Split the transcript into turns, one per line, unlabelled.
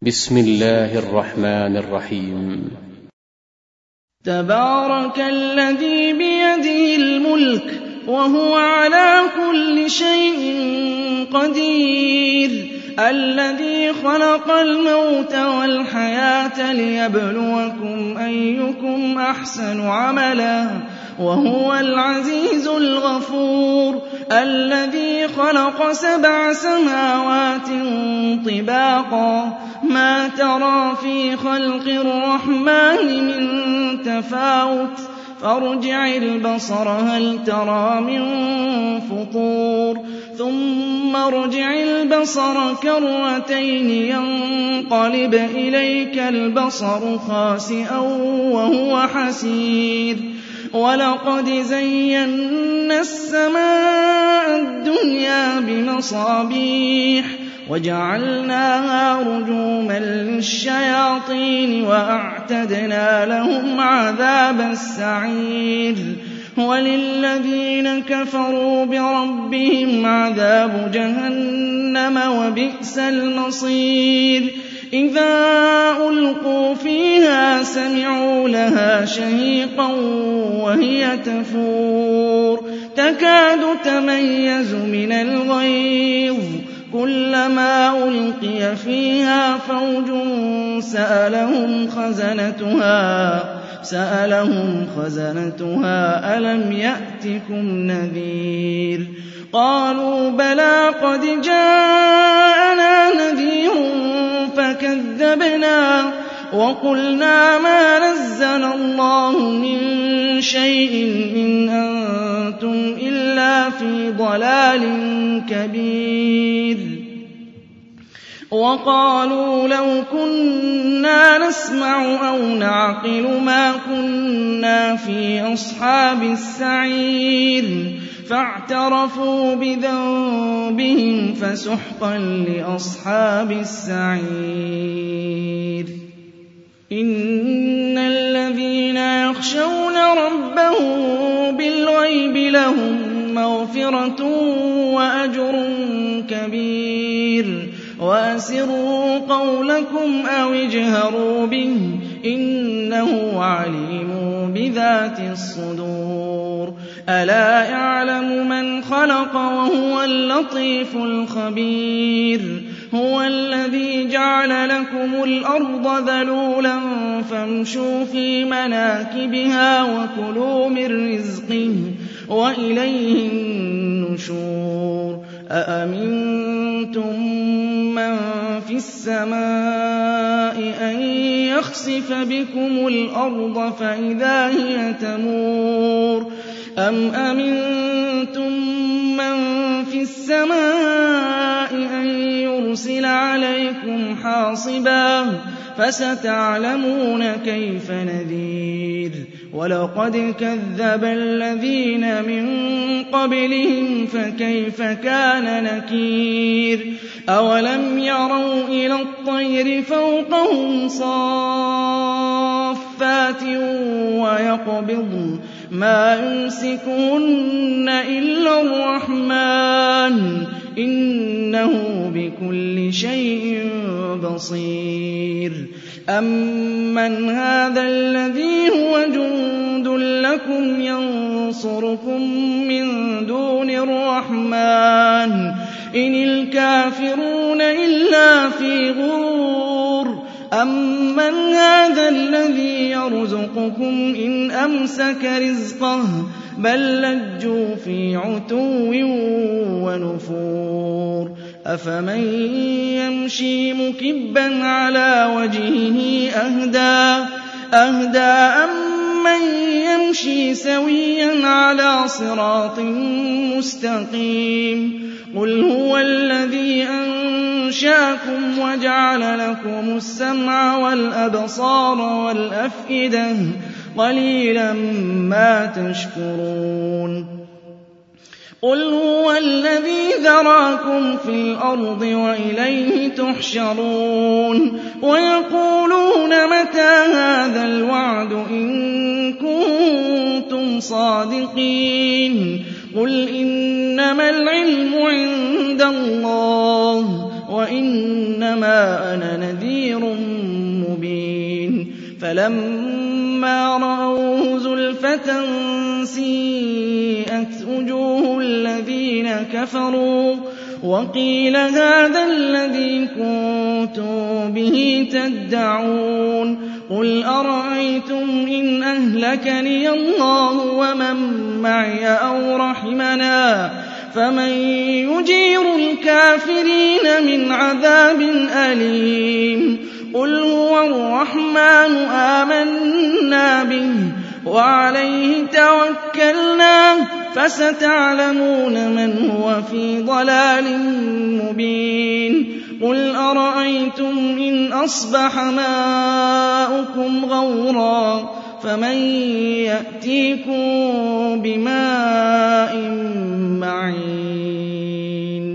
بسم الله الرحمن الرحيم.
تبارك الذي بيده الملك وهو على كل شيء قدير، الذي خلق الموت والحياة ليبلوكم أيكم أحسن عملا، وهو العزيز الغفور، الذي خلق 7 سماوات طباقا، ما ترى في خلق الرحمن من تفاوت، فارجع البصر هل ترى من فطور، ثم ارجع البصر كرتين ينقلب إليك البصر خاسئا وهو حسير، ولقد زينا السماء الدنيا بمصابيح وجعلناها رجوما للشياطين وأعتدنا لهم عذاب السعير، وللذين كفروا بربهم عذاب جهنم وبئس المصير، إذا ألقوا فيها سمعوا لها شهيقا وهي تفور، تكاد تميز من الغيظ، كلما ألقي فيها فوج سألهم خزنتها ألم يأتكم نذير، قالوا بلى قد جاءنا نذير فكذبنا وقلنا ما نزل الله من شيء إن أنتم إلا في ضلال كبير، وقالوا لو كنا نسمع أو نعقل ما كنا في أصحاب السعير، فاعترفوا بذنبهم فسحقا لأصحاب السعير. إن الذين يخشون ربهم بالغيب لهم مغفرة وأجر كبير، وأسروا قولكم أو اجهروا به إنه عليم بذات الصدور، ألا يعلم من خلق وهو اللطيف الخبير، هو الذي جعل لكم الأرض ذلولا فامشوا في مناكبها وكلوا من رزقه وإليه النشور، أأمنتم من في السماء أن يخسف بكم الأرض فإذا هي تمور، أم أمنتم من في السماء أن يرسل عليكم حاصبا، فستعلمون كيف نذير، ولقد كذب الذين من قبلهم فكيف كان نكير، أولم يروا إلى الطير فوقهم صافات ويقبضن ما يمسكهن إلا الرحمن إنه بكل شيء بصير، أمن هذا الذي هو جند لكم ينصركم من دون الرحمن إن الكافرون إلا في غرور، أمن هذا الذي يرزقكم إن أمسك رزقه بل لجوا في عتو ونفور، أفمن يمشي مكبا على وجهه أهدى أمن يمشي سويا على صراط مستقيم، قل هو الذي أنشأكم وجعل لكم السمع والأبصار والأفئدة قليلا ما تشكرون، قل هو الذي ذراكم في الأرض وإليه تحشرون، ويقولون متى هذا الوعد إن كنتم صادقين، قل إنما العلم عند الله وإنما أنا نذير مبين فلما رأوه زلفة سيئت وجوه الذين كفروا وقيل هذا الذي كنتم به تدعون قل أرأيتم إن أهلكني الله ومن معي أو رحمنا فمن يجير الكافرين من عذاب أليم قل هو الرحمن آمنا به وعليه توكلنا فستعلمون من هو في ضلال مبين قل أرأيتم إن أصبح ماؤكم غورا فمن يأتيكم بماء معين